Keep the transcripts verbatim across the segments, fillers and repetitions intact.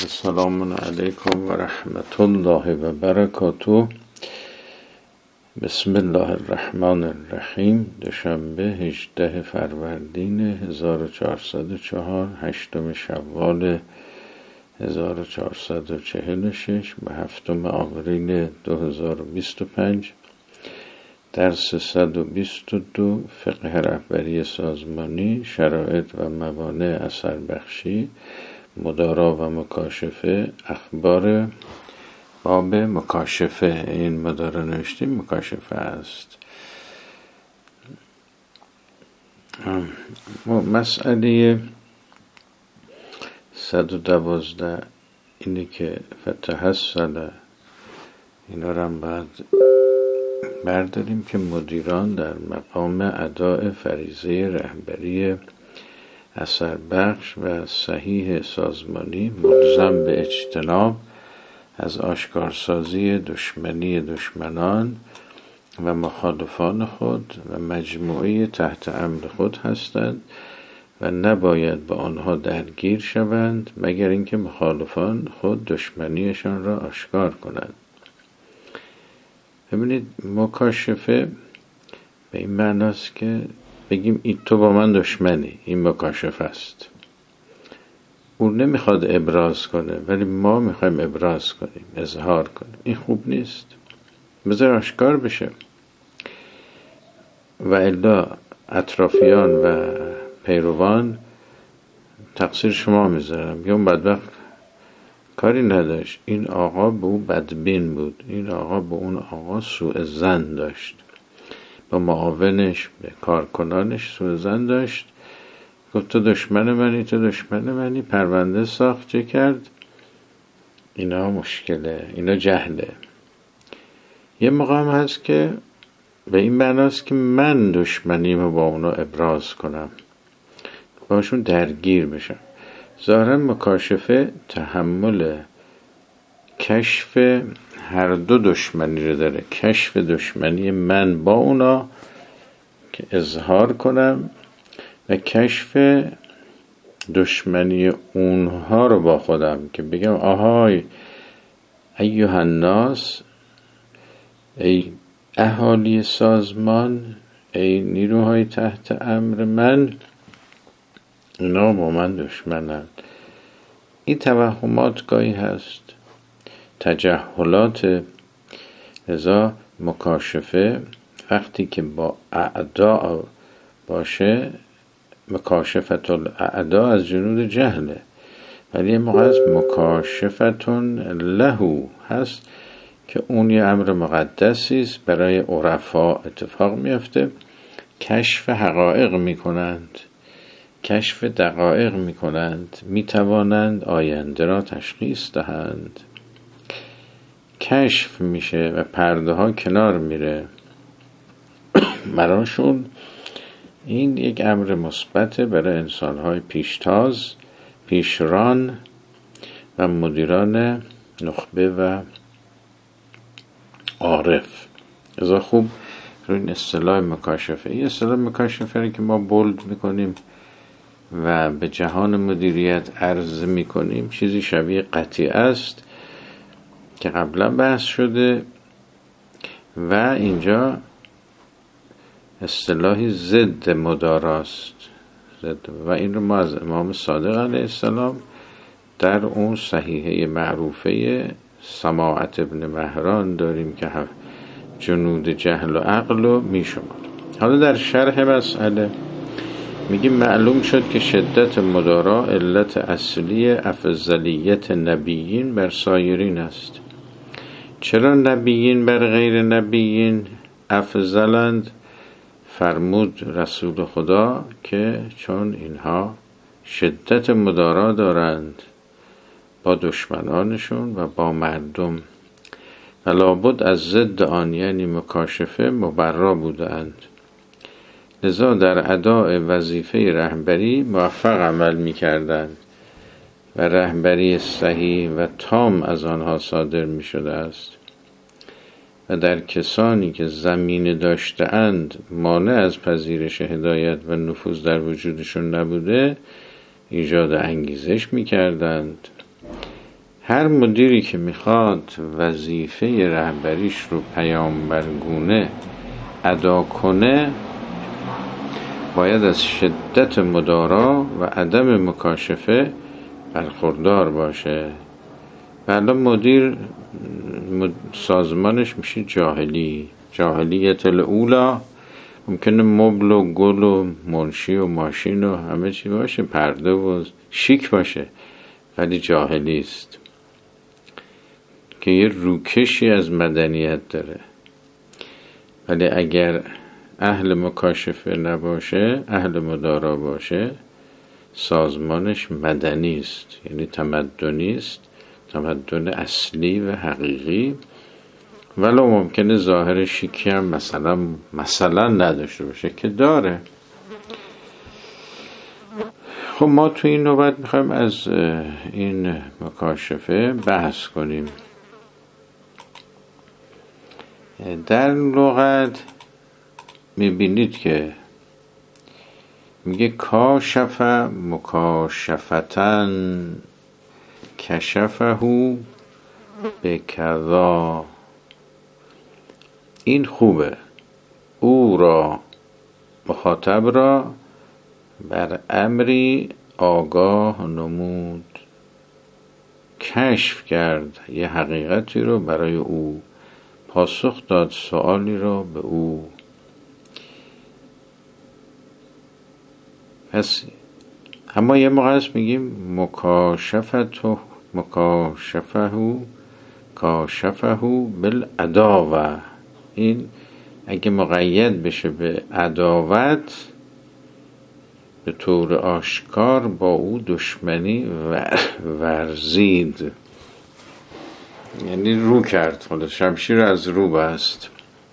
السلام علیکم و رحمت الله و برکاته. بسم الله الرحمن الرحیم. دوشنبه هجدهم فروردین هزار و چهارصد و چهار، هشتم شوال هزار و چهارصد و چهل و شش و هفتم آوریل دو هزار و بیست و پنج. درس صد و بیست و دو، فقه رهبری سازمانی، شرایط و موانع اثر بخشی، مدارا و مکاشفه، اخبار. باب مکاشفه، این مدارا نوشتیم مکاشفه است. مسئله صد و دوازده اینه که فتحصل، اینا رو هم باید برداریم که مدیران در مقام اداء فریضه رهبری اثر بخش و صحیح سازمانی ملزم به اجتناب از آشکارسازی دشمنی دشمنان و مخالفان خود و مجموعه تحت امر خود هستند و نباید با آنها درگیر شوند مگر اینکه مخالفان خود دشمنیشان را آشکار کنند. ببینید، مکاشفه به این معناست که بگیم این تو با من دشمنی، این مکاشفه است. اون نمیخواد ابراز کنه ولی ما میخوایم ابراز کنیم، اظهار کنیم. این خوب نیست، بذار آشکار بشه. و الا اطرافیان و پیروان تقصیر شما میذارم، یا اون بدبخت کاری نداشت، این آقا به اون بدبین بود، این آقا به اون آقا سوء ظن داشت، با معاونش به کارکنانش سوء ظن داشت، گفت تو دشمن منی، تو دشمن منی، پرونده ساخت، چه کرد؟ اینا مشکله، اینا جهله. یه موقع هم هست که به این معناست که من دشمنیمو با اونا ابراز کنم، باشون درگیر بشم. ظاهرا مکاشفه تحمل کشف هر دو دشمنی رو داره، کشف دشمنی من با اونا که اظهار کنم و کشف دشمنی اونها رو با خودم که بگم آهای ایها الناس، ای اهالی سازمان، ای نیروهای تحت امر من، اینا با من دشمنند. این توهمات گاهی هست، تجاهلات. لذا مکاشفه وقتی که با اعدا باشه، مکاشفت الاعدا از جنود جهله، ولی موقع از مکاشفتون لهو هست که اون یه امر مقدسی است، برای عرفا اتفاق میفته. کشف حقایق میکنند، کشف دقایق میکنند، میتوانند آینده را تشخیص دهند. کشف میشه و پرده ها کنار میره براشون. این یک امر مثبته برای انسان های پیشتاز، پیشران و مدیران نخبه و عارف. ازا خوب روی این اصطلاح مکاشفه، این اصطلاح مکاشفه رو که ما بولد میکنیم و به جهان مدیریت عرض میکنیم، چیزی شبیه قطعی است که قبلا بحث شده و اینجا اصطلاحی ضد مداراست. و این رو ما از امام صادق علیه السلام در اون صحیحه معروفه سماعت ابن مهران داریم که جنود جهل و عقل رو میشمار. حالا در شرح مسئله میگیم معلوم شد که شدت مدارا علت اصلی افضلیت نبیین بر سایرین است. چرا نبیین بر غیر نبیین افضلند؟ فرمود رسول خدا که چون اینها شدت مدارا دارند با دشمنانشون و با مردم و لابد از ضد آن یعنی مکاشفه مبرا بودند. لذا در اداء وظیفه رهبری موفق عمل می کردند و رهبری صحیح و تام از آنها صادر می شده است. و در کسانی که زمینه داشته اند مانع از پذیرش هدایت و نفوذ در وجودشون نبوده، ایجاد انگیزش می کردند هر مدیری که میخواد وظیفه رهبریش رو پیامبرگونه ادا کنه باید از شدت مدارا و عدم مکاشفه برخوردار باشه. بله مدیر سازمانش میشه جاهلی، جاهلیت الاولا. ممکنه مبل و گل و منشی و ماشین و همه چی باشه، پرده و شیک باشه، ولی جاهلی است که یه روکشی از مدنیت داره. ولی اگر اهل مکاشفه نباشه، اهل مدارا باشه، سازمانش مدنی است، یعنی تمدنی است، تمدن اصلی و حقیقی، ولو ممکنه ظاهر شیکی هم مثلا مثلا نداشته باشه که داره. خب ما تو این نوبت میخوایم از این مکاشفه بحث کنیم. در لغت میبینید که میگه کاشف مکاشفتن کشفهو به کذا. این خوبه، او را مخاطب را بر امری آگاه نمود، کشف کرد یه حقیقتی رو برای او، پاسخ داد سوالی رو به او. پس اما یه موقع هست میگیم مکاشفتو مکاشفهو کاشفهو بالعداوه. این اگه مقید بشه به عداوت، به طور آشکار با او دشمنی ورزید، یعنی رو کرد، خود شمشیر از رو بست.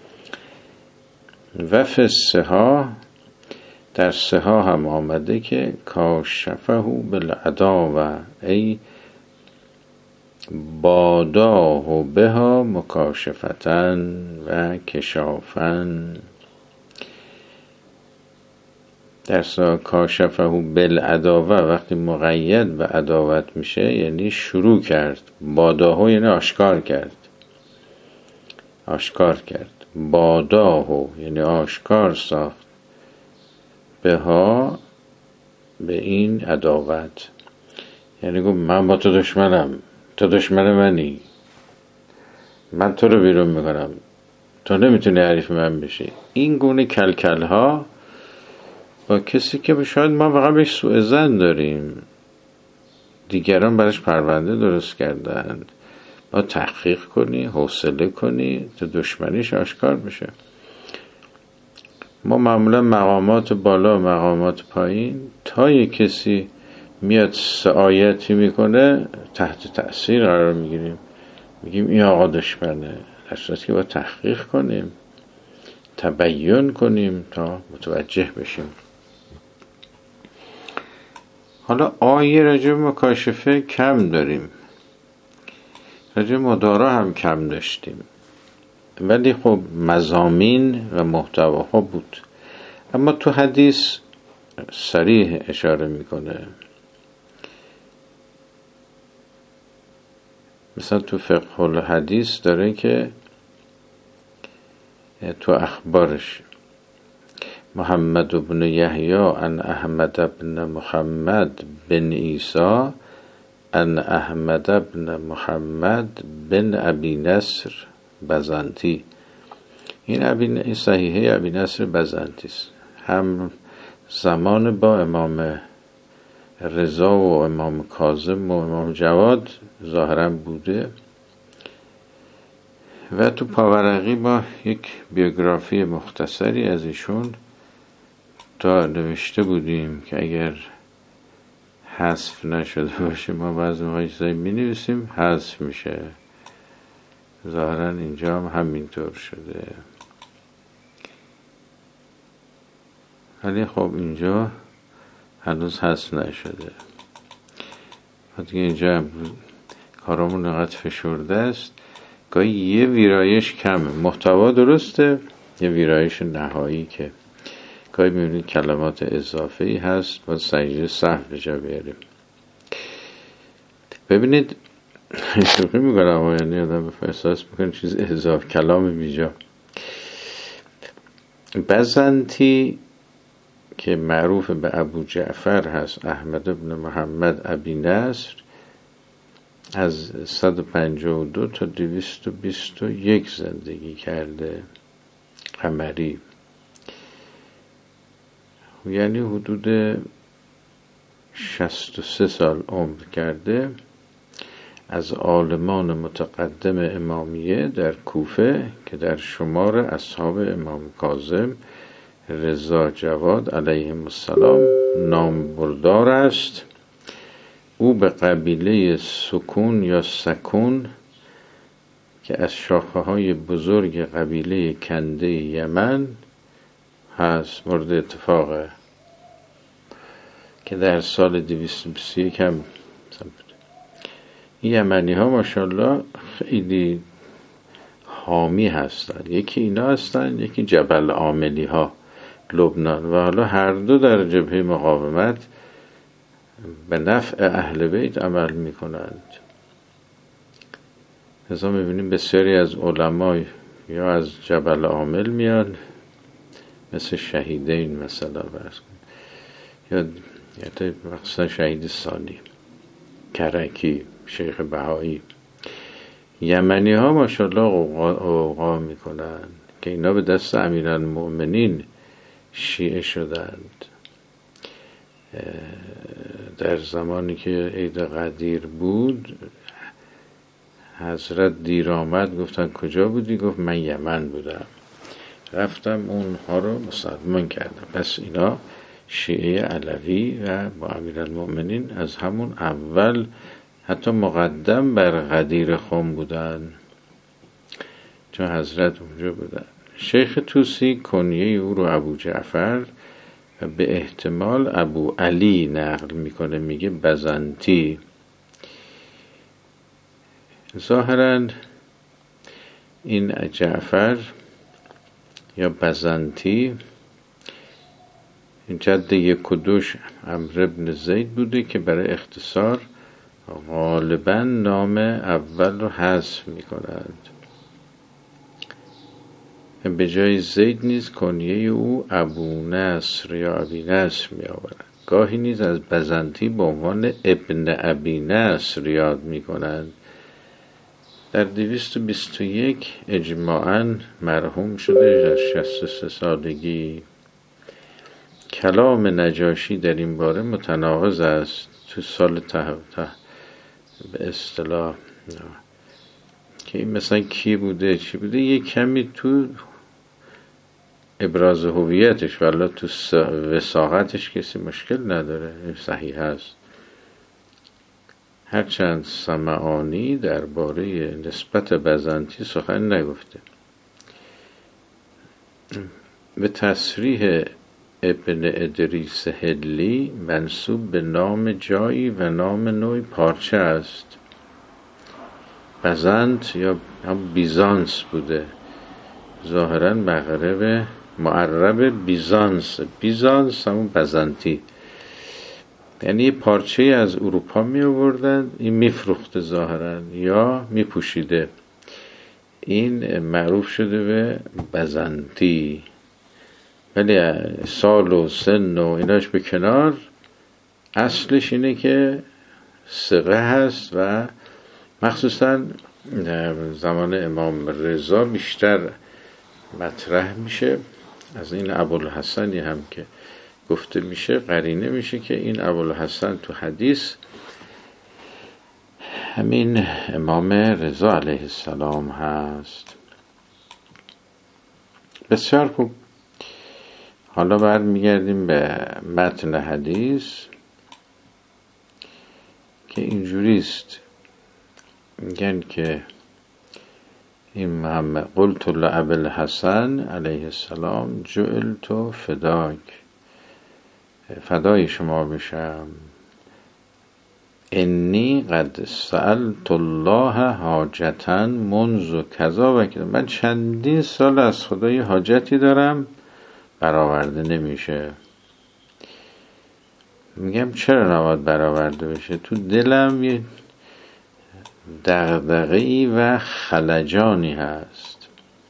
و فسها، در سها هم آمده که کاشفهو بالعداوه ای باداه بها مکاشفتن و کشافن. در سها کاشفهو بالعداوه وقتی مقید به عداوت میشه یعنی شروع کرد. باداه یعنی آشکار کرد، آشکار کرد. باداه یعنی آشکار ساخت، بها به این عداوت، یعنی گفت من با تو دشمنم، تو دشمن منی، من تو رو بیرون میکنم، تو نمیتونی حریف من بشی. این گونه کلکل ها با کسی که شاید ما واقعا بهش سوء ظن داریم، دیگران برش پرونده درست کردن، با تحقیق کنی، حوصله کنی تا دشمنیش آشکار بشه. ما معمولا مقامات بالا و مقامات پایین، تا یک کسی میاد سعایتی میکنه تحت تأثیر قرار میگیریم، میگیم این آقا دشمنه، در صورتی که با تحقیق کنیم، تبیین کنیم تا متوجه بشیم. حالا آیه راجع به مکاشفه کم داریم، راجع به مدارا هم کم داشتیم، ولی خب مضامین و محتواها بود. اما تو حدیث صریح اشاره میکنه، مثلا تو فقه الحدیث داره که تو اخبارش محمد بن یحیی ان احمد بن محمد بن عیسی ان احمد بن محمد بن ابی نصر بزنتی. این ابی صحیحه ابی نصر بزنتی است، هم زمان با امام رضا و امام کاظم و امام جواد ظاهرا بوده. و تو پاورقی با یک بیوگرافی مختصری از ایشون تا نوشته بودیم که اگر حذف نشده باشه، ما بعضی موقع چیزایی می نویسیم حذف میشه، ظاهرا اینجا هم همینطور شده. ولی خب اینجا هنوز حذف نشده، دیگه اینجا هم کارامون نقدر فشرده است، گاهی یه ویرایش کمه، محتوا درسته، یه ویرایش نهایی که گاهی میبینید کلمات اضافه‌ای هست، باید سجده صحو به جا بیاریم. ببینید شوخی میکنم، یعنی آدم احساس میکنه چیز اضافه کلام بیجا. بزنتی که معروف به ابو جعفر هست، احمد بن محمد ابی نصر، از صد و پنجاه و دو تا دویست و بیست و یک زندگی کرده قمری، یعنی حدود شصت و سه سال عمر کرده. از عالمان متقدم امامیه در کوفه که در شمار اصحاب امام کاظم رضا جواد علیهم السلام نام بردار است. او به قبیله سکون یا سکون که از شاخه های بزرگ قبیله کنده یمن هست مورد اتفاقه که در سال دویست و بیست و یک هم این یمنی ها ماشاءالله خیلی حامی هستن. یکی اینا هستن، یکی جبل عاملی ها لبنان، و حالا هر دو در جبهه مقاومت به نفع اهل بیت عمل می کنند. لذا می بینیم بسیاری از علمای یا از جبل عامل میان، مثل شهیدین مثلا برس کن، یا یا مقصد شهید ثانی کرکی، شیخ بهایی. یمنی ها ماشاءالله اوقا می کنند که اینا به دست امیرالمؤمنین شیعه شدند. در زمانی که عید قدیر بود حضرت دیر آمد، گفتن کجا بودی؟ گفت من یمن بودم، رفتم اونها رو مسلمان کردم. پس اینا شیعه علوی و با امیرالمؤمنین از همون اول حتی مقدم بر غدیر خم بودن، چون حضرت اونجا بودن. شیخ توسی کنیه او رو ابو جعفر و به احتمال ابو علی نقل میکنه، میگه بزنتی. ظاهراً این جعفر یا بزنتی جد یک و دوش عمرو بن زید بوده که برای اختصار غالباً نام اول رو حذف میکنند. به جای زید نیز کنیه او ابو نصر یا ابی نصر می آورند. گاهی نیز از بزنتی به عنوان ابن ابی نصر یاد می کنند. در دویست و بیست و یک اجماعاً مرحوم شده در شصت و سه سالگی. کلام نجاشی در این باره متناقض است. تو سال ته ته به اصطلاح که این مثلا کی بوده چی بوده، یه کمی تو ابراز هویتش ولی تو وساقتش کسی مشکل نداره، صحیح هست. هرچند سمعانی درباره نسبت بزنتی سخن نگفته. به تصریح ابن ادریس هلی منسوب به نام جایی و نام نوعی پارچه است. بزنت یا هم بیزانس بوده، ظاهراً مغرب معرب بیزانس. بیزانس همون بزنتی، یعنی پارچه از اروپا می آوردن، این می فروخته ظاهراً یا می پوشیده. این معروف شده به بزنتی، ولی سال و سن و ایناش به کنار، اصلش اینه که ثقه هست و مخصوصاً زمان امام رضا بیشتر مطرح میشه. از این ابوالحسنی هم که گفته میشه قرینه میشه که این ابوالحسن تو حدیث همین امام رضا علیه السلام هست. بسیار خوب. حالا برمیگردیم به متن حدیث که اینجوریست. میگن که این محمد قلت لأبی الحسن علیه السلام جعلت فداک، فدای شما بشم. انی قد سألت الله حاجتا منذ کذا و کذا، من چندین سال از خدای حاجتی دارم برآورده نمیشه. میگم چرا نباید برآورده بشه؟ تو دلم یه دغدغه‌ای و خلجانی هست.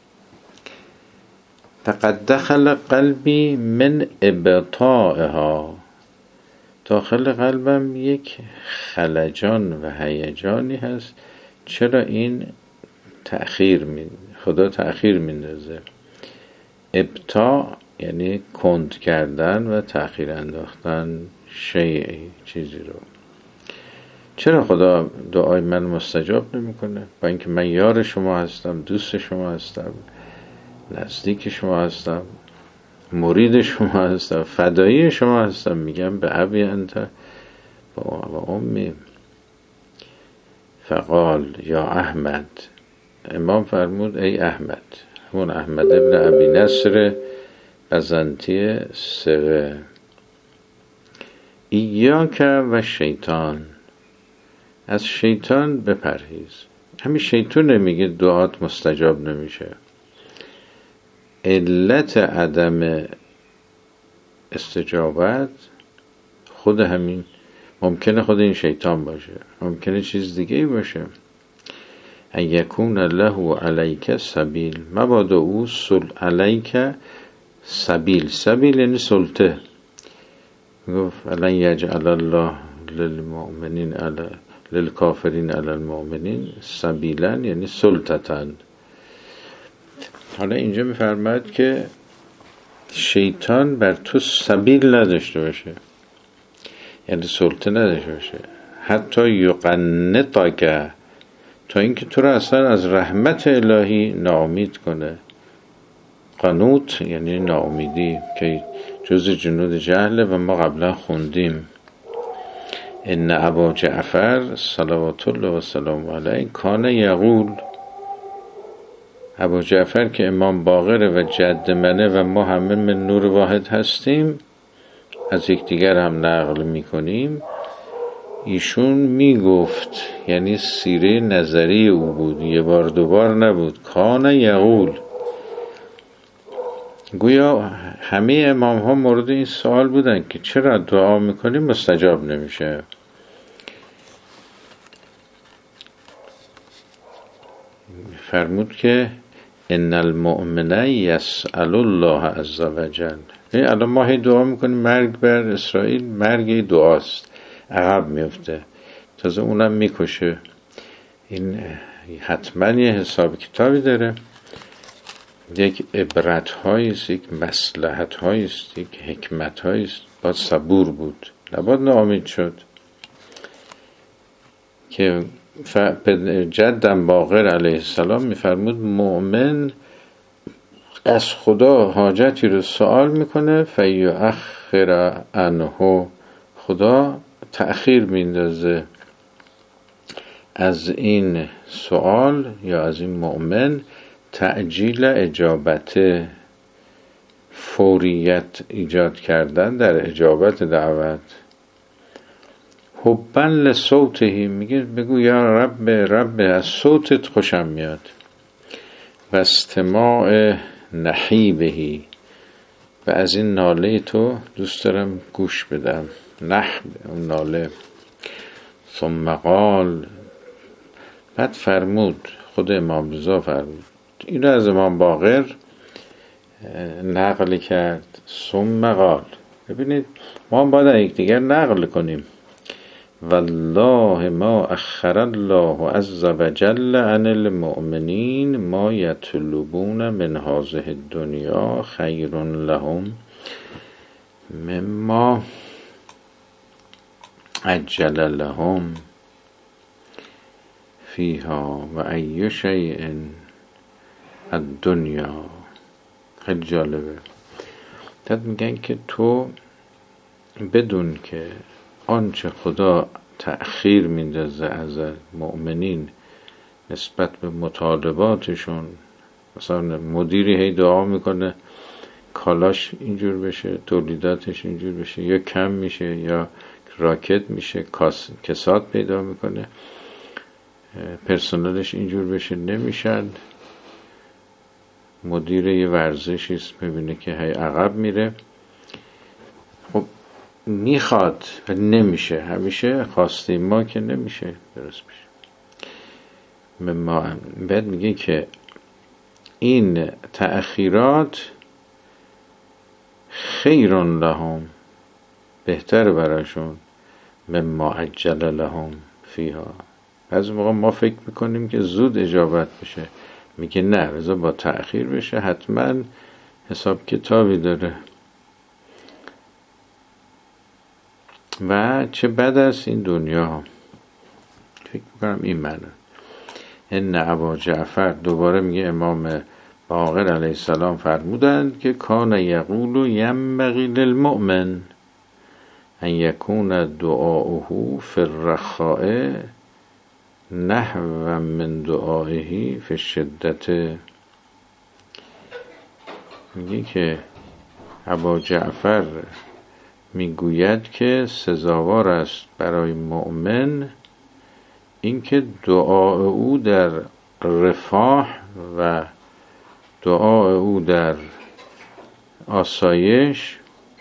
فقد دخل قلبی من ابطائها، داخل قلبم یک خلجان و هیجانی هست. چرا این تأخیر می خدا تأخیر میندازه؟ ابطاء یعنی کند کردن و تأخیر انداختن شیعی چیزی رو. چرا خدا دعای من مستجاب نمیکنه؟ با اینکه من یار شما هستم، دوست شما هستم، نزدیک شما هستم، مرید شما هستم، فدایی شما هستم. میگم به ابی انت و امی. فقال یا احمد، امام فرمود ای احمد، همون احمد ابن ابی نصر بزنطی سقه، ایاک و شیطان، از شیطان بپرهیز. همین شیطان میگه دعات مستجاب نمیشه. علت عدم استجابت خود همین، ممکنه خود این شیطان باشه، ممکنه چیز دیگه ای باشه. ان یکون له علیک سبیل، مبادا او سل علیک سبیل، سبیل یعنی سلطه. گفت الان یجعل الله للمؤمنین علی للکافرین علی المؤمنین سبیلا یعنی سلطتن. حالا اینجا میفرماید که شیطان بر تو سبیل نداشته باشه، یعنی سلطه نداشته باشه. حتی یقنطک، تا اینکه تو را اصلا از رحمت الهی ناامید کنه. قنوط یعنی ناامیدی که جز جنود جهله و ما قبلا خوندیم. ان ابا جعفر صلوات الله و سلام علیه کان یقول، ابو جعفر که امام باقره و جد منه و ما همه من نور واحد هستیم، از یکدیگر هم نقل میکنیم. ایشون میگفت، یعنی سیره نظری او بود، یه بار دوبار نبود. کان یقول، گویا همه امام ها مورد این سوال بودن که چرا دعا میکنیم مستجاب نمیشه. فرمود که ان المؤمن یسأل الله عز وجل. الان ما هی دعا میکنیم مرگ بر اسرائیل، مرگ دعاست، عقب میفته، تازه اونم میکشه. این حتما یه حساب کتابی داره، یک عبرت هاییست، یک مصلحت هاییست، یک حکمت هاییست. باید صبور بود، نباید ناامید شد. که جدم باقر علیه السلام میفرمود مؤمن از خدا حاجتی رو سوال میکنه فیؤخر عنه، خدا تأخیر میندازه از این سوال یا از این مؤمن. تعجیل اجابت، فوریت ایجاد کردن در اجابت دعوت. حبا لصوته، میگه بگو یا رب رب از صوتت خوشم میاد. و استماع نحیبهی، و از این ناله تو دوست دارم گوش بدم. نحب اون ناله. ثم قال، بعد فرمود، خود امام رضا فرمود، این از امام باقر نقل کرد. ثم قال، ببینید ما باید یک دیگر نقل کنیم. والله ما اخر الله عز وجل عن المؤمنین ما یطلبون من هذه الدنیا خیر لهم مما عجل لهم فیها و ای شیء الدنیا. خیلی جالبه. داد میگن که تو بدون که آنچه خدا تأخیر میندازه از مؤمنین نسبت به مطالباتشون، مثلا مدیری هی دعا میکنه کالاش اینجور بشه، تولیداتش اینجور بشه، یا کم میشه یا راکت میشه، کساد پیدا میکنه، پرسنلش اینجور بشه نمیشن. مدیر یه ورزشیست میبینه که هی عقب میره، خب میخواد و نمیشه، همیشه خواسته ما که نمیشه درست بشه. مما بعد میگه که این تأخیرات خیر لهم، بهتر براشون، مما عجل لهم فیها. از موقع ما فکر میکنیم که زود اجابت بشه، میگه نه، رضا با تأخیر بشه، حتما حساب کتابی داره. و چه بد است این دنیا. فکر میکنم این معنی. ان ابا جعفر، دوباره میگه امام باقر علیه السلام فرمودند که کان یقول ینبغی للمؤمن ان یکون دعاؤه فی الرخاء نحو من دعائه فی الشدة. میگه که ابا جعفر میگوید که سزاوار است برای مؤمن اینکه دعا او در رفاه و دعا او در آسایش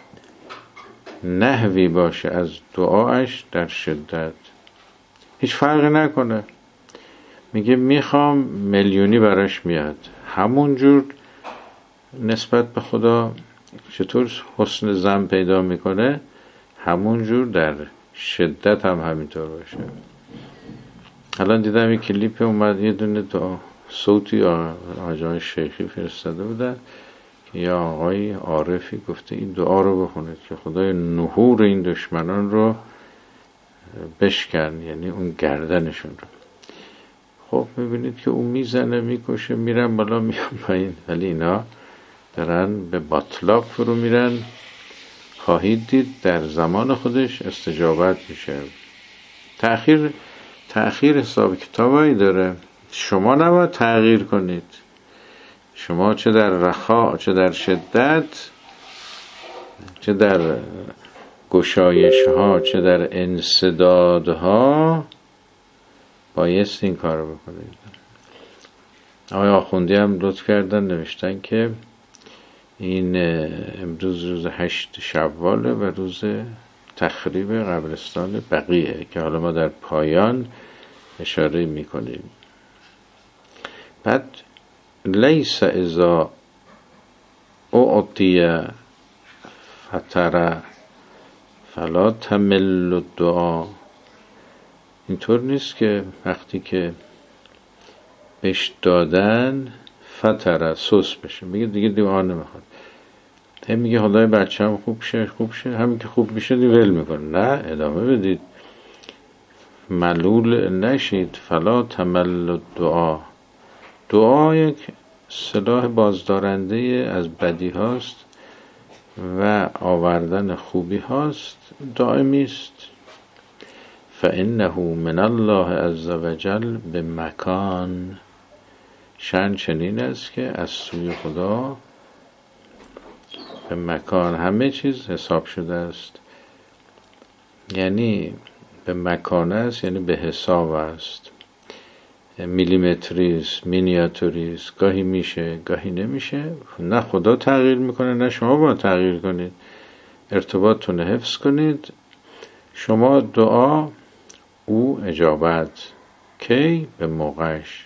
نحوی باشه از دعاش در شدت، هیچ فرقی نکنه. میگه میخوام میلیونی براش میاد، همونجور نسبت به خدا چطور حسن ظن پیدا میکنه، همونجور در شدت هم همینطور باشه. الان دیدم یک کلیپ اومد، یه دونه دعا صوتی آقای شیخی فرستاده بودن که یا آقای عارفی گفته این دعا رو بخونید که خدای نحور این دشمنان رو بشکن، یعنی اون گردنشون رو. خب میبینید که اون میزنه میکشه، میرن بالا میان پایین، ولی اینا دارن به باطلاق فرو میرن. خواهید دید در زمان خودش استجابت میشه. تأخیر تأخیر حساب کتابایی داره. شما نباید تغییر کنید. شما چه در رخا، چه در شدت، چه در گشایش ها، چه در انسدادها بایست این کار رو بکنید. آقای آخوندی هم لطف کردن نوشتن که این امروز روز هشت شواله و روز تخریب قبرستان بقیه که حالا ما در پایان اشاره میکنیم. بعد لیس اذا اعطی فتر فلا تمل الدعا. اینطور نیست که وقتی که بهش دادن فتر سوس بشه، میگه دیگه دعا نمیخواد، هم میگه خدای بچه‌م خوب شه خوب شه، همین که خوب میشه دیگه ول میکنه. نه، ادامه بدید، ملول نشید. فلا تمل الدعا. دعا یک سلاح بازدارنده از بدی هاست و آوردن خوبی هاست، دائمی است. فانه من الله عز وجل به مکان. شأن چنین است که از سوی خدا به مکان همه چیز حساب شده است. یعنی به مکان است، یعنی به حساب است. میلیمتریست، مینیاتوریست، گاهی میشه گاهی نمیشه. نه خدا تغییر میکنه نه شما باید تغییر کنید. ارتباطتون حفظ کنید. شما دعا، او اجابت. کی؟ به موقعش.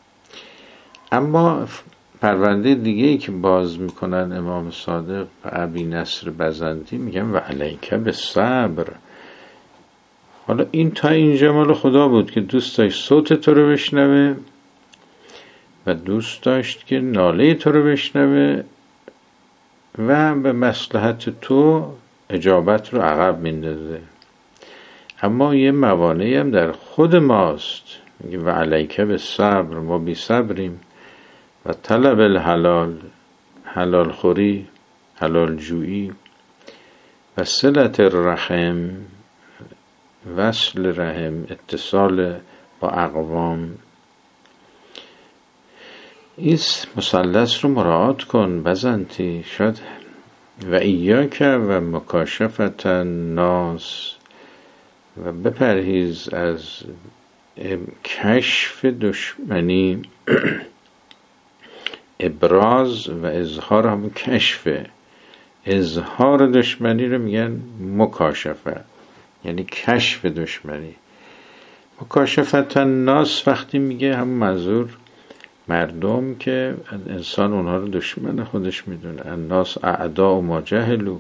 اما پرونده دیگه ای که باز میکنن امام صادق و ابی نصر بزنتی، میگن و علیک بالصبر. حالا این تا اینجا مال خدا بود که دوست داشت صوت تو رو بشنوه و دوست داشت که ناله تو رو بشنوه و به مصلحت تو اجابت رو عقب میندازه. اما یه موانعی هم در خود ماست، میگه و علیک بالصبر، ما بی صبریم. و طلب الحلال، حلال خوری، حلال جویی. و صلت الرحم، وصل رحم، اتصال با اقوام. این مثلث رو مراعات کن بزنتی. شاید و ایاک و مکاشفت الناس، و بپرهیز از کشف دشمنی. ابراز و اظهار هم کشفه. اظهار دشمنی رو میگن مکاشفه، یعنی کشف دشمنی. مکاشفت الناس وقتی میگه هم منظور مردم که انسان اونها رو دشمن خودش میدونه. الناس اعداء ما جهلوا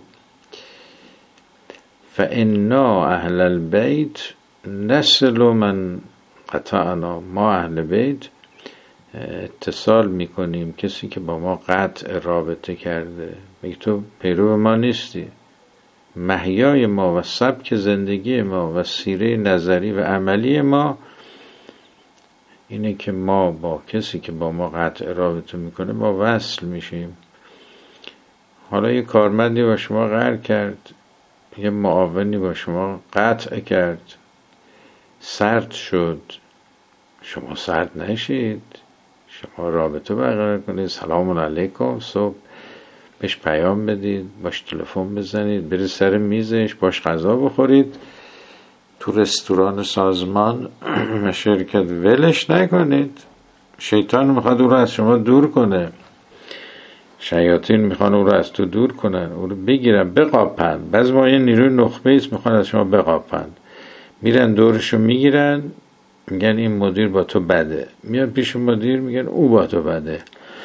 فانا اهل البیت نصل من قطعنا. ما اهل بیت اتصال میکنیم کسی که با ما قطع رابطه کرده. میگه تو پیرو ما نیستی. محیای ما و سبک زندگی ما و سیره نظری و عملی ما اینه که ما با کسی که با ما قطع رابطه میکنه ما وصل میشیم. حالا یه کارمندی با شما قهر کرد، یه معاونی با شما قطع کرد، سرد شد، شما سرد نشید، شما رابطه برقرار کنید، سلام علیکم، صبح بهش پیام بدید، باش تلفن بزنید، برید سر میزش، باش غذا بخورید، تو رستوران سازمان شرکت ولش نکنید. شیطان میخواد او رو از شما دور کنه، شیاطین میخوان او رو از تو دور کنن، او رو بگیرن بقاپن. بعضی ما یه نیروی نخبه ایست میخوان از شما بقاپن، میرن دورشو میگیرن، میگن این مدیر با تو بده، میاد پیش مدیر میگن او با تو بده.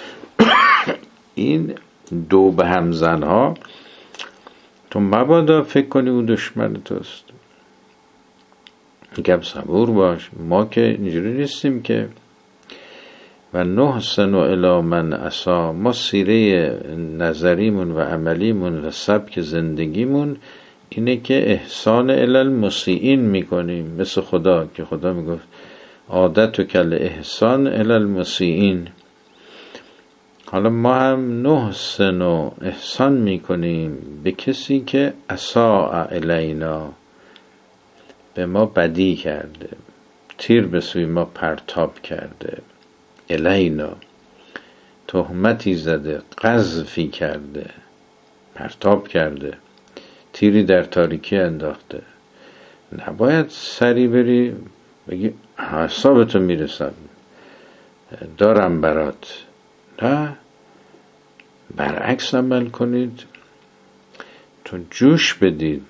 این دو به همزن ها تو مبادا فکر کنی او دشمن توست. میگم صبور باش، ما که اینجوری نیستیم که. و نحسن الی من اسا، ما سیره نظریمون و عملیمون و سبک زندگیمون اینه که احسان الی المسیئین میکنیم، مثل خدا که خدا میگفت عادت و کل احسان الی المسیئین. حالا ما هم نحسن و احسان میکنیم به کسی که اساء الینا، به ما بدی کرده، تیر به سوی ما پرتاب کرده، الینا تهمتی زده، قذفی کرده، پرتاب کرده، تیری در تاریکی انداخته. نباید سری بری بگی حسابتو میرسم دارم برات. نه، برعکس عمل کنید، تو جوش بدید.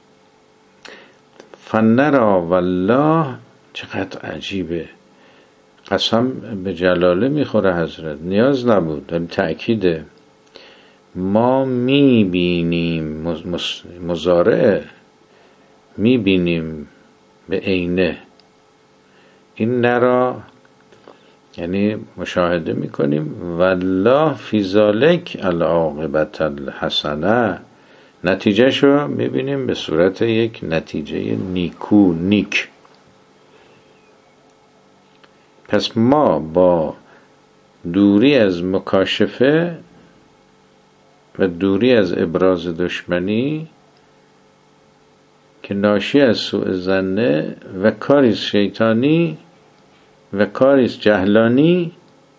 فنرا والله، چقدر عجیبه، قسم به جلاله میخوره حضرت، نیاز نبود، داری تأکیده. ما میبینیم، مضارعه، میبینیم به عینه. این نرا یعنی مشاهده میکنیم. والله فی ذالک العاقبت الحسنه، نتیجه شو میبینیم به صورت یک نتیجه نیکو، نیک. پس ما با دوری از مکاشفه و دوری از ابراز دشمنی که ناشی از سوء ظنه و کاریست شیطانی و کاریست جهلانی،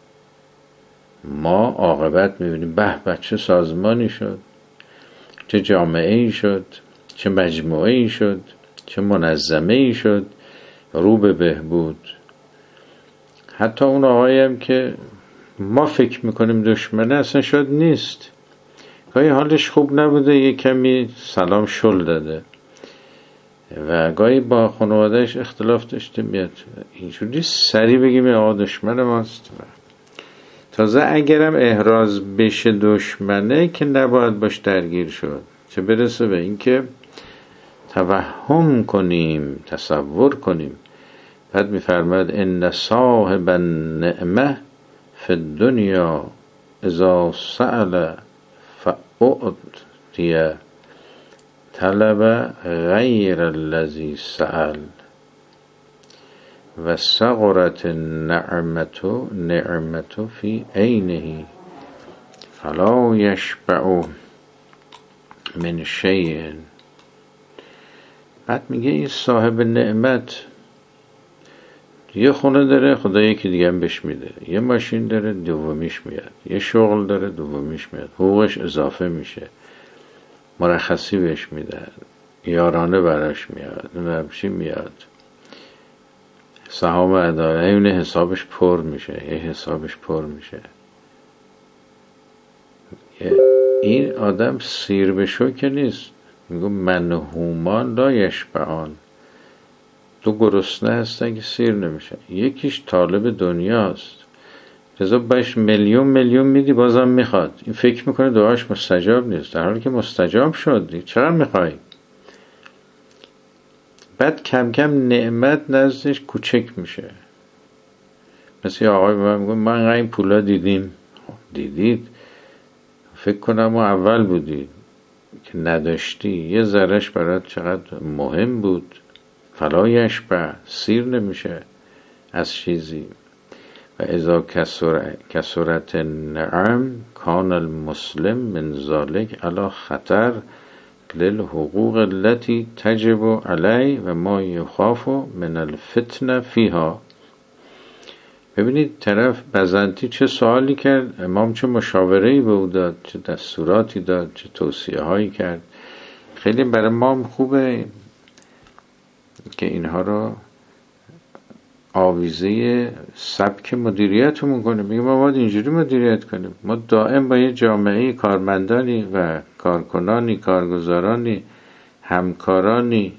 ما عاقبت میبینیم. به به چه سازمانی شد، چه جامعه ای شد، چه مجموعه ای شد، چه منظمه ای شد، رو به بهبود. حتی اون آقایی هم که ما فکر میکنیم دشمنه اصلا شد نیست، گاهی حالش خوب نبوده یه کمی سلام شل داده و گاهی با خانوادهش اختلاف داشته، میاد اینجوری سری بگیم آقا دشمن ماست. تازه اگرم احراز بشه دشمنه که نباید باش درگیر شد، چه برسه به این که توهم کنیم، تصور کنیم. بعد میفرماد ان صاحب النعمه فی الدنیا اذا سأل فأعطی طلب غیر الذی سأل و صغرت النعمت نعمت فی عینه فلا یشبع من شیء. بعد میگه این صاحب نعمت یه خونه داره، خدا یکی دیگه هم بهش میده، یه ماشین داره، دومیش میاد، یه شغل داره، دومیش میاد، حقوقش اضافه میشه، مرخصی بهش میده، یارانه براش میاد، نمیشه میاد، سهام اداره، این حسابش پر میشه، یه حسابش پر میشه. این آدم سیر به شو که نیست. میگو منهومان لا یشبعان، دو گرسنه هستن که سیر نمیشن، یکیش طالب دنیاست، لذا بهش میلیون میلیون میدی بازم میخواد، این فکر میکنه دعاش مستجاب نیست، در حالی که مستجاب شد. چرا میخوای؟ بعد کم کم نعمت نزدش کوچک میشه. مثل آقای به من میگه من اینقدر این پولا دیدیم. دیدید؟ فکر کنم ما اول بودی که نداشتی، یه ذرهش برات چقدر مهم بود. فلایش به سیر نمیشه از چیزی. و اذا کسرت النعم کان المسلم من ذلك علی خطر للحقوق التي تجب علی و ما یخاف من الفتنه فیها. ببینید طرف بزنتی چه سوالی کرد، امام چه مشاوره‌ای به او داد، چه دستوراتی داد، چه توصیه هایی کرد. خیلی برای ما خوبه که اینها رو آویزه سبک مدیریتمون کنیم. میگه ما باید اینجوری مدیریت کنیم. ما دائم با یه جامعه کارمندانی و کارکنانی، کارگزارانی، همکارانی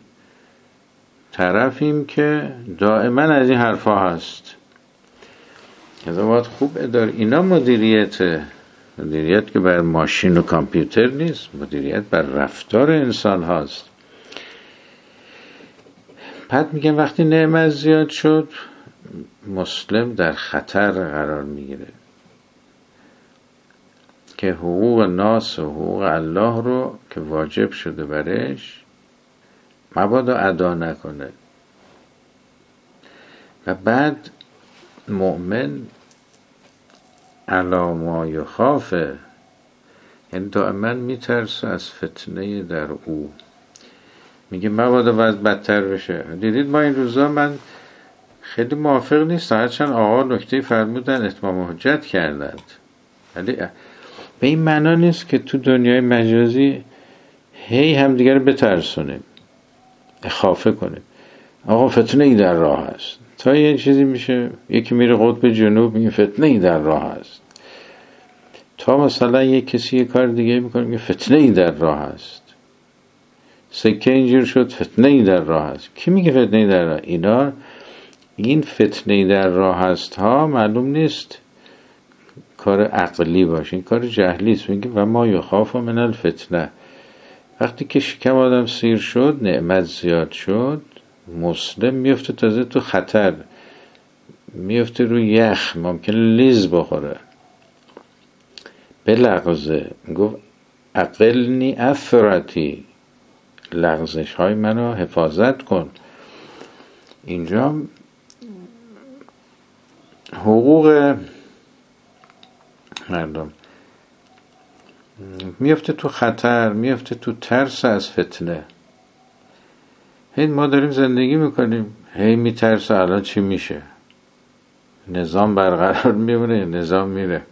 طرفیم که دائما از این حرفا هست. از باید خوب اداره. اینا مدیریت مدیریت که بر ماشین و کامپیوتر نیست، مدیریت بر رفتار انسان هاست. بعد میگن وقتی نعمت زیاد شد مسلم در خطر قرار میگیره که حقوق ناس و حقوق الله رو که واجب شده برش مبادا ادا نکنه. و بعد مؤمن علی ما یخافه، یعنی دائما میترسه از فتنه در او. میگه مبادا وضع بدتر بشه. دیدید ما این روزا، من خیلی موافق نیستم، هرچند آقا نکته فرمودن اتمام حجت کردند، ولی به این معنا نیست که تو دنیای مجازی هی هم دیگر بترسونیم، اخافه کنیم. آقا فتنه ای در راه است، تا یه چیزی میشه یکی میره قطب جنوب میگه فتنه ای در راه است، تا مثلا یک کسی یه کار دیگه میکنه میگه فتنه ای در راه است، سکه اینجور شد فتنه ای در راه است. کی میگه فتنه ای در راه؟ اینا این فتنه ای در راه است ها معلوم نیست کار عقلی باشه، این کار جهلی است. میگه و ما یخاف من الفتنه. وقتی که شکم آدم سیر شد، نعمت زیاد شد، مسلم میفته تازه تو خطر، میفته رو یخ، ممکن لیز بخوره، بلغزه. گفت اقلنی افراتی، لغزش های منو حفاظت کن. اینجا حقوق مردم میفته تو خطر، میفته تو ترس از فتنه. هی ما داریم زندگی میکنیم، هی میترسه الان چی میشه، نظام برقرار میمونه، نظام میره.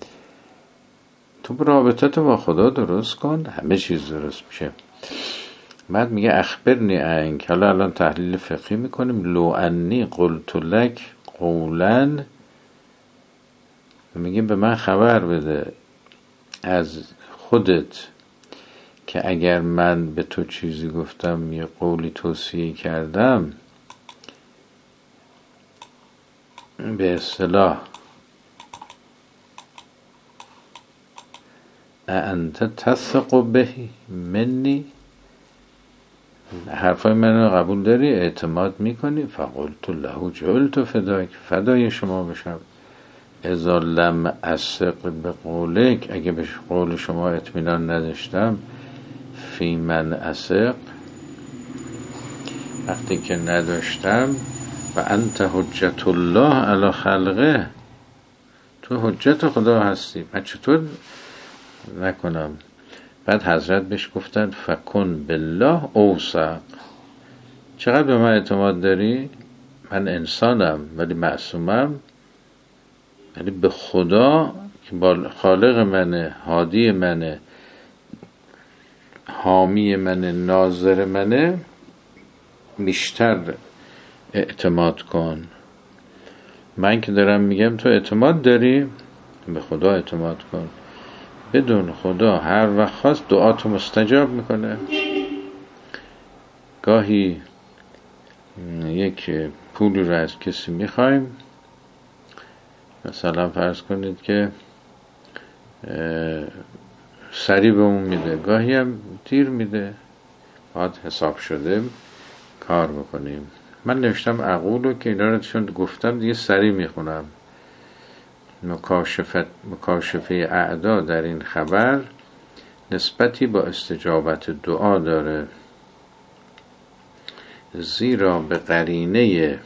تو رابطت با خدا درست کن، همه چیز درست میشه. بعد میگه اخبرنی عنک، حالا الان تحلیل فقهی میکنیم. لو انی قلت لک قولا، میگه به من خبر بده از خودت که اگر من به تو چیزی گفتم، یه قولی توصیه کردم، به اصطلاح انت تثق به منی، حرفای من رو قبول داری، اعتماد میکنی؟ فقلت له جعلت فداک، فدای شما بشم. اذا لم اثق به قولک، اگه به قول شما اطمینان نداشتم، فی من اثق، وقتی که نداشتم، و انت حجت الله علی خلقه، تو حجت خدا هستی، من چطور نکنم؟ بعد حضرت بهش گفتن فکن بالله اوثق، چقدر به من اعتماد داری؟ من انسانم ولی معصومم، ولی به خدا که با خالق منه، هادی منه، حامی منه، ناظر منه، بیشتر اعتماد کن. من که دارم میگم تو اعتماد داری، به خدا اعتماد کن. بدون خدا هر وقت خواست دعاتو مستجاب میکنه. گاهی یک پولی رو از کسی میخوایم، مثلا فرض کنید که سریع به اون میده، گاهی هم دیر میده، باید حساب شده کار بکنیم. من نوشتم عقولو که اینا رو چون گفتم دیگه سریع میخونم. مکاشفت مکاشفه اعدا در این خبر نسبتی با استجابت دعا داره، زیرا به قرینه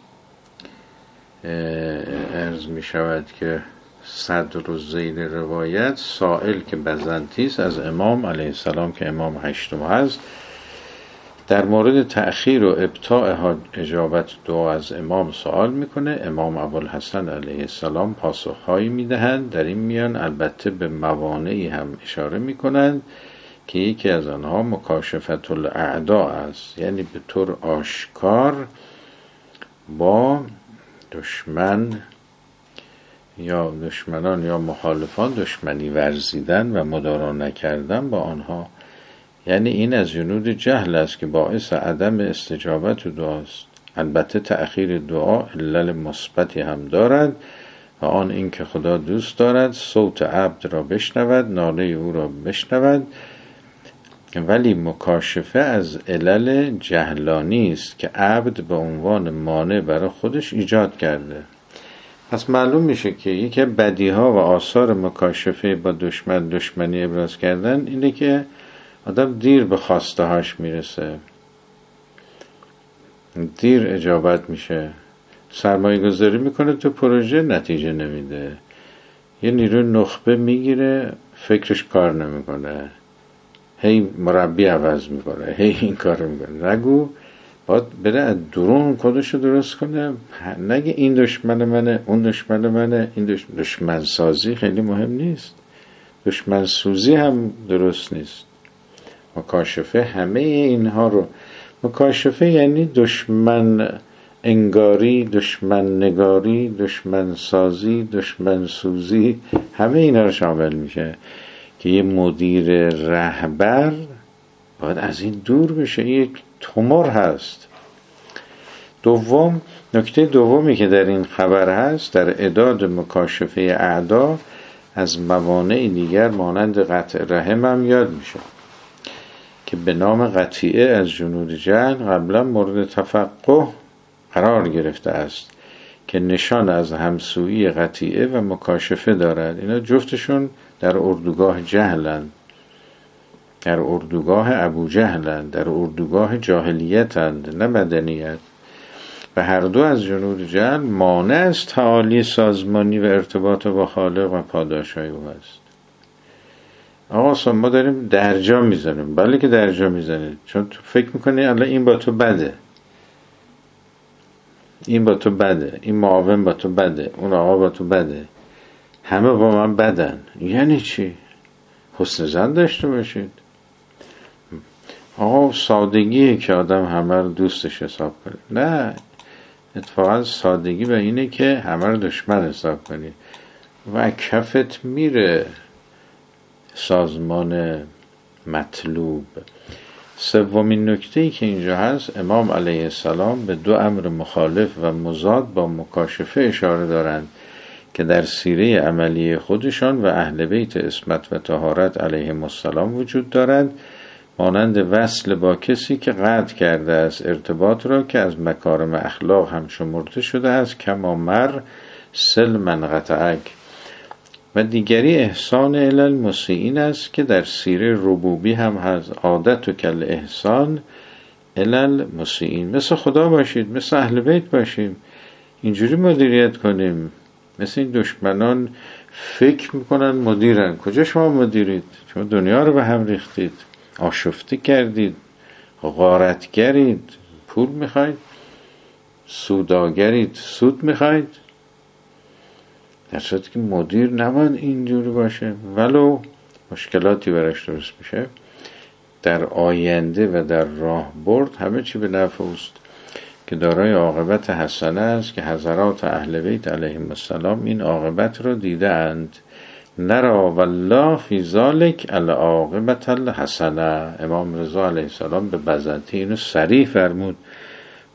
عرض می شود که صدر و ذیل روایت سائل که بزنطیس از امام علیه السلام که امام هشتم هست در مورد تأخیر و ابطاء اجابت دعا از امام سوال میکنه. امام ابوالحسن علیه السلام پاسخهایی میدهند. در این میان البته به موانعی هم اشاره میکنند که یکی از آنها مکاشفت الاعدا است، یعنی به طور آشکار با دشمن یا دشمنان یا مخالفان دشمنی ورزیدن و مدارا نکردن با آنها. یعنی این از جنود جهل است که باعث عدم استجابت دعاست. البته تأخیر دعا علل مثبتی هم دارد و آن این که خدا دوست دارد صوت عبد را بشنود، ناله او را بشنود، ولی مکاشفه از علل جهلانی است که عبد به عنوان مانع برای خودش ایجاد کرده. پس معلوم میشه که یکی بدیها و آثار مکاشفه با دشمن دشمنی ابراز کردن اینه که آدم دیر به خواسته هاش میرسه، دیر اجابت میشه، سرمایه گذاری میکنه تو پروژه نتیجه نمیده، یه نیروی نخبه میگیره فکرش کار نمیکنه، هی مربی عوض میکنه، هی این کار میکنه. نگو باید بره از درون خودشو درست کنه، نگه این دشمن منه اون دشمن منه. این دشمن, دشمن سازی خیلی مهم نیست، دشمن سوزی هم درست نیست. مکاشفه همه اینها رو، مکاشفه یعنی دشمن انگاری، دشمن نگاری، دشمن سازی، دشمن سوزی، همه اینا رو شامل میشه که یه مدیر رهبر باید از این دور بشه. یک تومور هست. دوم، نکته دومی که در این خبر هست، در اعداد مکاشفه اعدا از موانع دیگر مانند قطع رحم هم یاد میشه که به نام قطیعه از جنود جهل قبلا مورد تفقه قرار گرفته است که نشان از همسویی قطیعه و مکاشفه دارد. اینا جفتشون در اردوگاه جهلند، در اردوگاه ابو جهلند، در اردوگاه جاهلیتند نه مدنیت، و هر دو از جنود جهل مانع از تعالی سازمانی و ارتباط با خالق و پاداشای او است. آقا ما داریم درجا میزنیم. بله که درجا میزنید، چون تو فکر میکنی الان این با تو بده، این با تو بده، این معاون با تو بده، اون آقا با تو بده، همه با من بدن. یعنی چی؟ حسن ظن داشته باشید. آقا سادگیه که آدم همه رو دوستش حساب کنه. نه، اتفاقا سادگی به اینه که همه رو دشمن حساب کنی و کفت میره سازمان مطلوب. سومین نکته‌ای که اینجا هست، امام علیه السلام به دو امر مخالف و مضاد با مکاشفه اشاره دارند که در سیره عملی خودشان و اهل بیت عصمت و طهارت علیهم السلام وجود دارند، مانند وصل با کسی که قطع کرده است ارتباط را که از مکارم اخلاق هم شمرده شده است، کما مر سل من قطعک. و دیگری احسان الی المسیئین است که در سیره ربوبی هم هست، عادت و کل احسان الی المسیئین. مثل خدا باشید، مثل اهل بیت باشیم، اینجوری مدیریت کنیم. مثل این دشمنان فکر میکنن مدیرن. کجا شما مدیرید؟ شما دنیا رو به هم ریختید، آشفته کردید، غارتگرید، پول میخواید، سوداگرید، سود میخواید. در صورتی که مدیر نباید اینجوری باشه، ولو مشکلاتی براش درست میشه. در آینده و در راه برد همه چی به نفع اوست که دارای عاقبت حسنه است که حضرات اهل بیت علیهم السلام این عاقبت را دیده اند. نرا والله فی ذالک العاقبت الحسنه. امام رضا علیه السلام به بزنطی اینو صریح فرمود.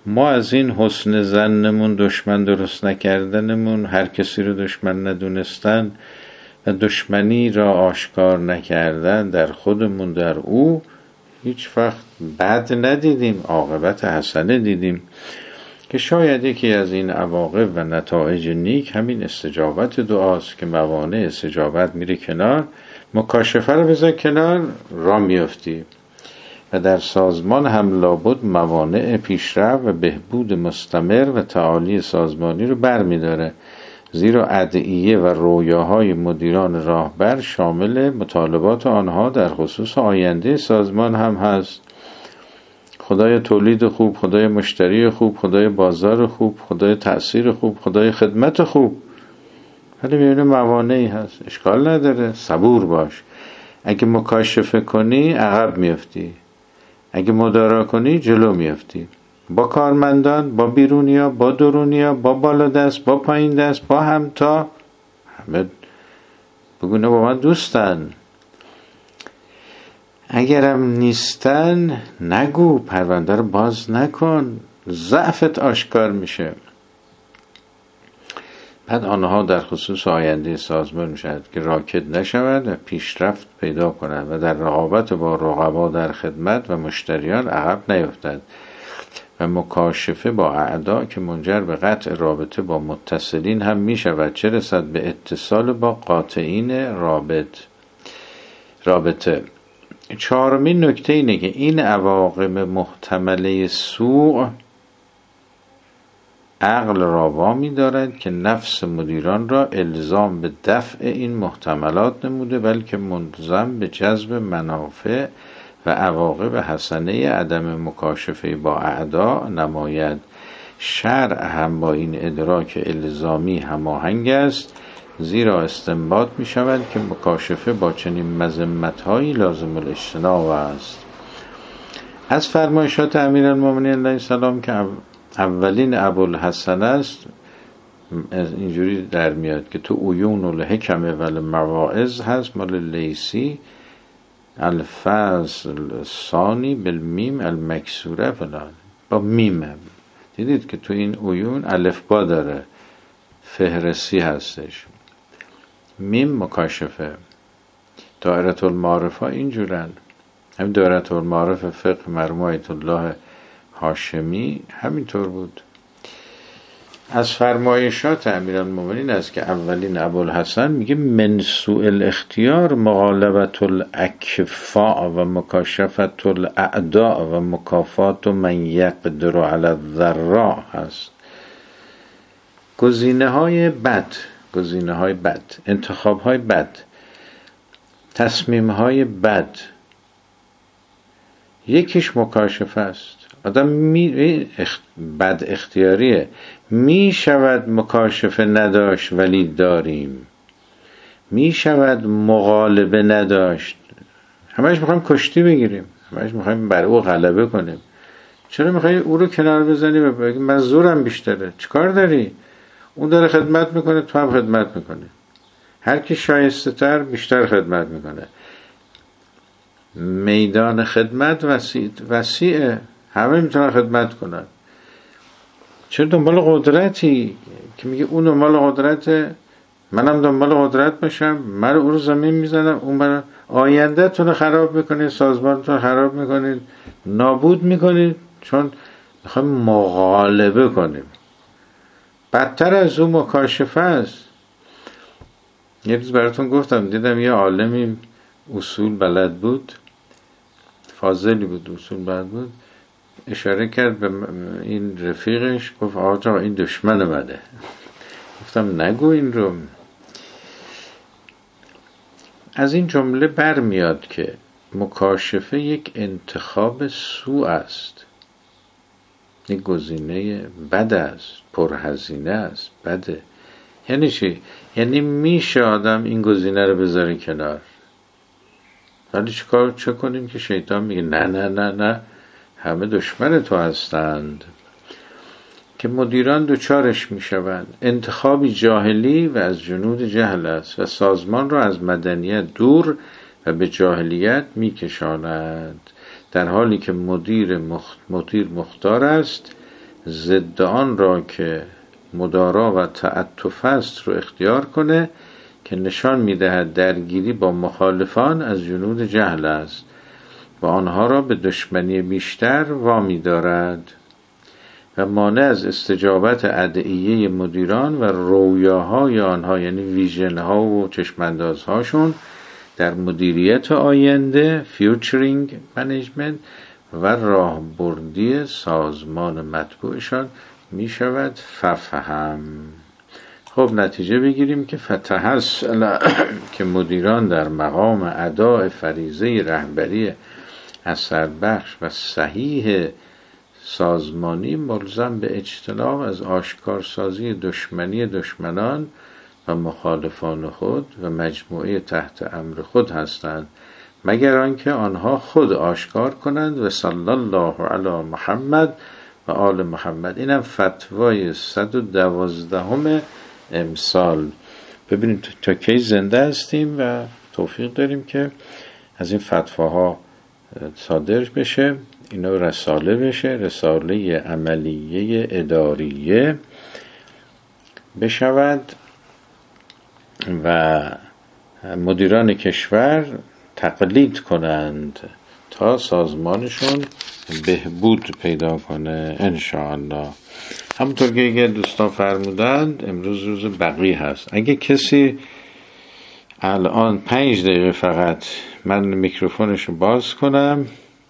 ما از این حسن ظنمون، دشمن درست نکردنمون، هر کسی رو دشمن ندونستن و دشمنی را آشکار نکردن در خودمون، در او هیچ وقت بد ندیدیم، عاقبت حسنه دیدیم که شاید یکی از این عواقب و نتایج نیک همین استجابت دعاست که موانع استجابت میره کنار، مکاشفه رو بذار کنار، را میافتی. و در سازمان هم لابد موانع پیشرفت و بهبود مستمر و تعالی سازمانی رو بر میداره، زیرا ادعیه و رویاهای مدیران راهبر شامل مطالبات آنها در خصوص آینده سازمان هم هست. خدای تولید خوب، خدای مشتری خوب، خدای بازار خوب، خدای تأثیر خوب، خدای خدمت خوب. ولی میبینه موانعی هست، اشکال نداره، صبور باش. اگه مکاشفه کنی عقب میافتی، اگه مدارا کنی جلو میافتی. با کارمندان، با بیرونیا، با درونیا، با بالا دست، با پایین دست، با همتا، همه بگونه با من دوستن. اگرم نیستن نگو، پرونده رو باز نکن، ضعفت آشکار میشه. بعد آنها در خصوص آینده سازمان میشد که راکد نشود و پیشرفت پیدا کنند و در رقابت با رقبا در خدمت و مشتریان عقب نیفتند و مکاشفه با اعدا که منجر به قطع رابطه با متصلین هم میشود، چه رسد به اتصال با قاطعین رابط رابطه. چهارمین نکته اینه که این عواقب محتمله سوء عقل را وامی دارد که نفس مدیران را الزام به دفع این محتملات نموده، بلکه ملزم به جذب منافع و عواقب حسنه عدم مکاشفه با اعدا نماید. شرع هم با این ادراک الزامی هماهنگ است، زیرا استنباط می شود که مکاشفه با چنین مذمت‌هایی لازم الاجتناب است. از فرمایشات امیرالمومنین علیه السلام که اولین ابوالحسن است، اینجوری در میاد که تو عیون الحکمه ول مواعظ هست، مال لیسی، الفصل ثانی بالمیم المکسوره فلان، با میم. دیدید که تو این عیون الفبا داره، فهرستی هستش، میم مکاشفه. دائره المعارف ها اینجورن، همین دائره المعارف فقه مرحوم آیت الله هاشمی همینطور بود. از فرمایشات امیرالمومنین است که اولین ابوالحسن میگه من سوء الاختیار مغالبت الاکفاء و مکاشفت الاعداء و مکافات من یقدر علی الذراء هست. گزینه های بد، گزینه های بد، انتخاب های بد، تصمیم های بد، یکیش مکاشفه است. آدم می اخت... بد اختیاریه، می شود مکاشفه نداشت ولی داریم، می شود مغالبه نداشت، همش میخوایم کشتی بگیریم، همش میخوایم بر او غلبه کنیم. چرا میخوای او رو کنار بزنی و بگی من زورم بیشتره؟ چیکار داری؟ اون داره خدمت میکنه، تو هم خدمت میکنه، هر کی شایسته تر بیشتر خدمت میکنه. میدان خدمت وسیع وسیعه، همه میتونن خدمت کنن. چرا دنبال قدرتی که میگه اون دنبال قدرته، منم دنبال قدرت باشم، من اون رو زمین میزنم، اون برای آینده تون خراب میکنید، سازمانتون خراب میکنید، نابود میکنید، چون میخوایم مغالبه کنیم. بدتر از اون مکاشفه است. یه روز براتون گفتم، دیدم یه عالمی اصول بلد بود، فاضلی بود، اصول بلد بود، اشاره کرد به این رفیقش، گفت آقا این دشمن منه. گفتم نگو این رو. از این جمله برمیاد که مکاشفه یک انتخاب سوء است، یک گزینه بد است، پرهزینه است، بده. یعنی چی؟ یعنی میشه آدم این گزینه رو بذاره کنار، ولی چیکار چه کنیم که شیطان میگه نه نه نه نه همه دشمن تو هستند، که مدیران دوچارش میشوند. انتخابی جاهلی و از جنود جهل است و سازمان را از مدنیت دور و به جاهلیت میکشاند، در حالی که مدیر مخت... مدیر مختار است، ضد آن را که مدارا و تعطف است رو اختیار کنه که نشان می‌دهد درگیری با مخالفان از جنود جهل است و آنها را به دشمنی بیشتر وامی دارد و مانع از استجابت ادعیه مدیران و رویاهای آنها، یعنی ویژن‌ها و چشم‌اندازهاشون در مدیریت آینده، فیوچرینگ منیجمنت، و راهبردی سازمان مطبوعشان می شود ففهم. خب نتیجه بگیریم که فتحصل که مدیران در مقام اداء فریضه رهبری اثر بخش و صحیح سازمانی ملزم به اجتناب از آشکارسازی دشمنی دشمنان و مخالفان خود و مجموعه تحت امر خود هستند، مگر آنکه آنها خود آشکار کنند. و صلی الله علی محمد و آل محمد. اینم فتوای صد و دوازدهم امسال. ببینید تا کی زنده هستیم و توفیق داریم که از این فتواها صادر بشه، اینا رساله بشه، رساله عملیه اداریه بشود و مدیران کشور تقلید کنند تا سازمانشون بهبود پیدا کنه انشاءالله. همونطور که اگر دوستان فرمودند امروز روز بقی هست. اگه کسی الان پنج دقیقه فقط من میکروفونشو باز کنم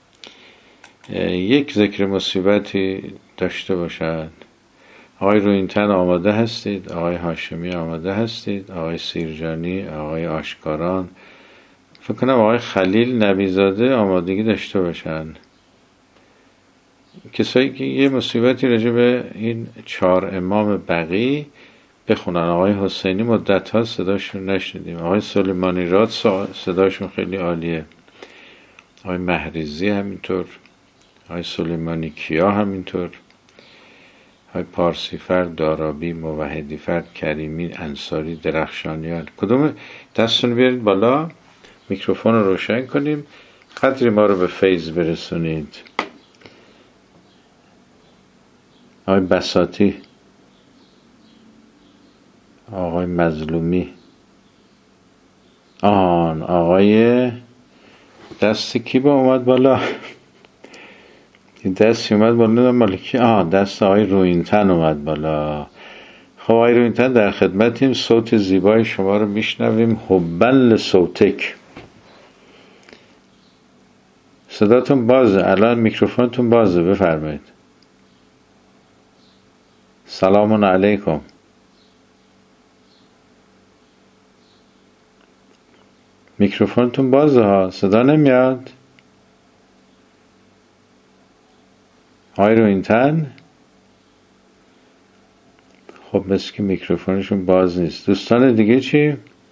یک ذکر مصیبتی داشته باشد. آقای روینتن آماده هستید؟ آقای هاشمی آماده هستید؟ آقای سیرجانی، آقای آشکاران، فکر کنم آقای خلیل نبیزاده آمادگی داشته باشن. کسایی که یه مصیبتی راجع به این چهار امام بقی بخونن. آقای حسینی مدت ها صداشون نشنیدیم. آقای سلیمانی راد صداشون خیلی عالیه. آقای مهریزی همینطور، آقای سلیمانی کیا همینطور، آقای پارسیفر، دارابی، موحدیفر، کریمی، انصاری، درخشانیان. کدوم دستون بیارید بالا، میکروفون رو روشن کنیم، قدری ما رو به فیض برسونید. آقای بساطی، آقای مظلومی، آن آقای دست کی با اومد بالا؟ این دستی اومد بالا مالکی، آه دست آقای روینتن اومد بالا. خب آقای روینتن در خدمتیم، صوت زیبای شما رو میشنویم. حبل صوتک. صداتون بازه، الان میکروفونتون بازه، بفرمایید. سلام علیکم. میکروفونتون بازه ها، صدا نمیاد. آقای روینتن خب مثل که میکروفونشون باز نیست. دوستان دیگه چی؟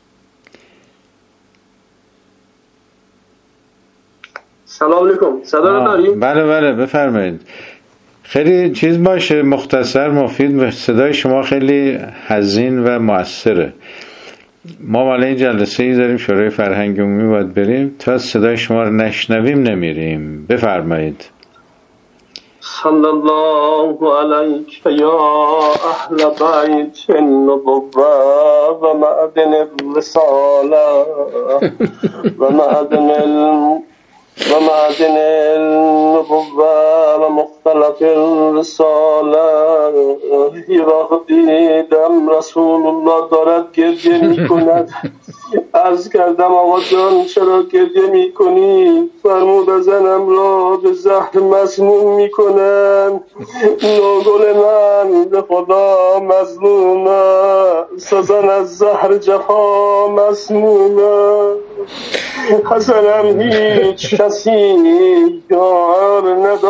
سلام علیکم، صدا داریم؟ بله بله بفرمایید. خیلی چیز باشه، مختصر مفید. صدای شما خیلی حزین و مؤثره. ما مالا این جلسه ای داریم شورای فرهنگ عمومی باید بریم، تا صدای شما رو نشنویم نمیریم. بفرمایید. صلی الله علیک یا اهل بیت النبوة و معدن الرساله و معدن ال و معدن النبوة و مختلف الرساله. یه وقت دیدم رسول الله دارد گریه می کند. عرض کردم آقا جان چرا گریه می کنی؟ فرمود زنم را به زهر مسموم می کنن. ناگل من به خدا مظلومه، سزن از زهر جفا مسمومه. حسنم هیچ کسی یار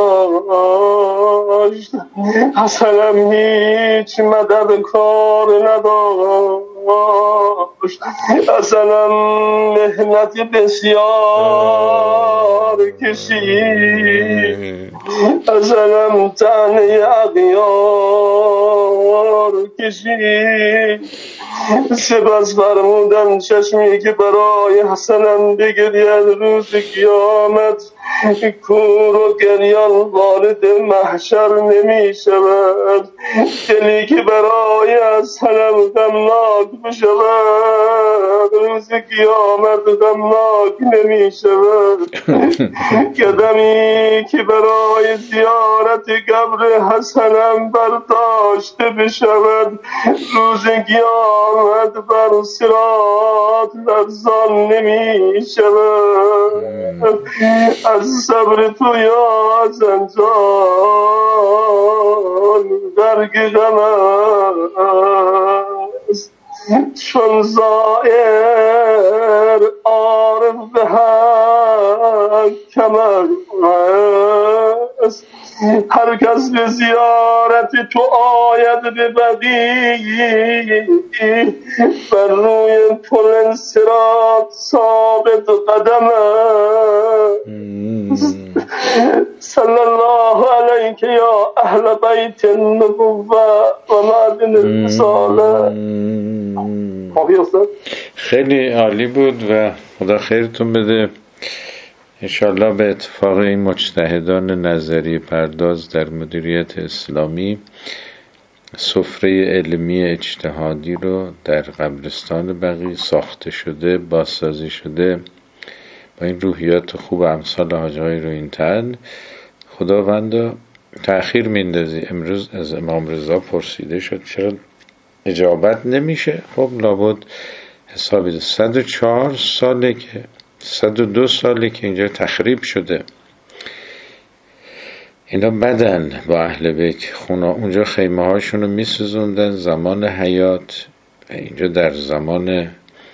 نداشت، حسنم هیچ مدد کار نداشت. حسنم مهنت بسیار کشید، حسنم تنه اغیار کشید. سپس فرمودن چشمی که برای حسنم بگرید روز قیامت کور و گریان وارد محشر نمی شود، دلی که برای از حلم غمناک بشود روز قیامت غمناک نمی شود. قدمی که برای زیارت قبر حسنم برداشته بشود روز قیامت بر صراط لرزان نمی شود. از صبر تو یا از انجام غرق غم است، چون زائر عارف به حق کمر است. هر کس به زیارت تو آید به بقیع بر روی پل صراط ثابت قدم است. صلی الله علیک یا اهل بیت النبوة و معدن الرساله. خیلی عالی بود و خدا خیرتون بده. انشالله به اتفاق این مجتهدان نظری پرداز در مدیریت اسلامی سفره علمی اجتهادی رو در قبرستان بقیع ساخته شده، بازسازی شده با این روحیات خوب امثال حاج آقای رویینتن. خداوندا تأخیر میندازی. امروز از امام رضا پرسیده شد چرا اجابت نمیشه؟ خب لابد حسابی صد و چهار ساله که صد و دو ساله که اینجا تخریب شده. اینا بدن با اهل بیت خونا اونجا خیمه هاشون رو میسوزوندن زمان حیات، اینجا در زمان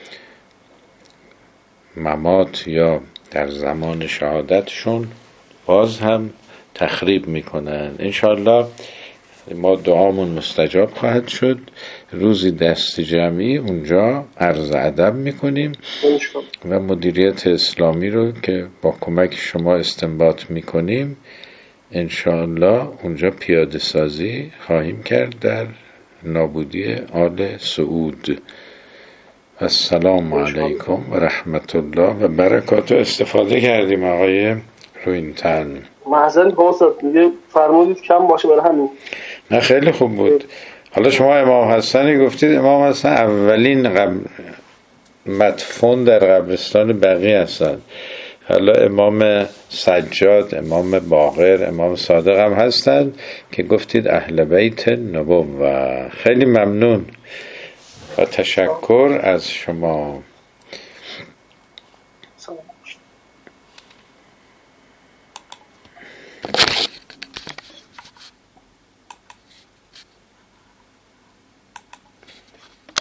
ممات یا در زمان شهادتشون باز هم تخریب میکنن. انشاءالله ما دعامون مستجاب خواهد شد. روزی دست جمعی اونجا عرض ادب میکنیم و مدیریت اسلامی رو که با کمک شما استنباط میکنیم انشاءالله اونجا پیاده سازی خواهیم کرد در نابودی آل سعود. السلام علیکم و رحمت الله و برکاته. استفاده کردیم آقای رویینتن. معذرت میخوام میگه فرمودید کم باشه برای همین. نه خیلی خوب بود. حالا شما امام حسنی گفتید. امام حسن اولین قبر مدفون در قبرستان بقیع هستند. حالا امام سجاد، امام باقر، امام صادق هم هستند که گفتید اهل بیت نبوة. خیلی ممنون و تشکر از شما.